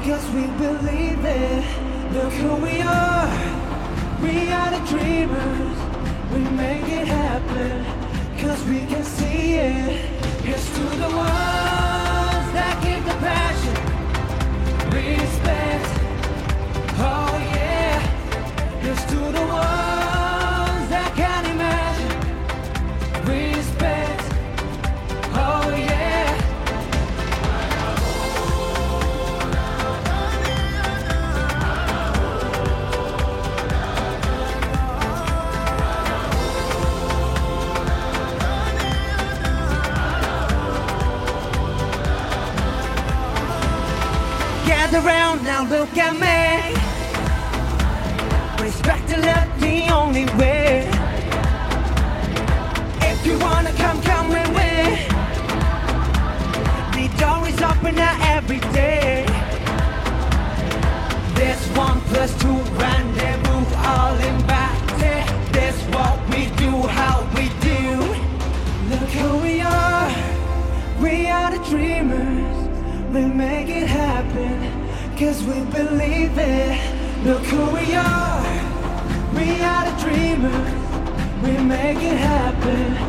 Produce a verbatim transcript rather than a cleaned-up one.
Cause we believe it. Look who we are. We are the dreamers. We make it happen. Cause we can see it. Here's to the ones that give the passion. Respect. Oh yeah. Here's to the ones that can imagine. Respect. Oh yeah. Gather round now, look at me. Respect and love the only way. If you wanna come, come with me. The door is open now every day. This one plus two rendezvous, all invited. This what we do, how we do. Look who we are. We are the dreamers. We make it happen, cause we believe it. Look who we are. We are the dreamers. We make it happen,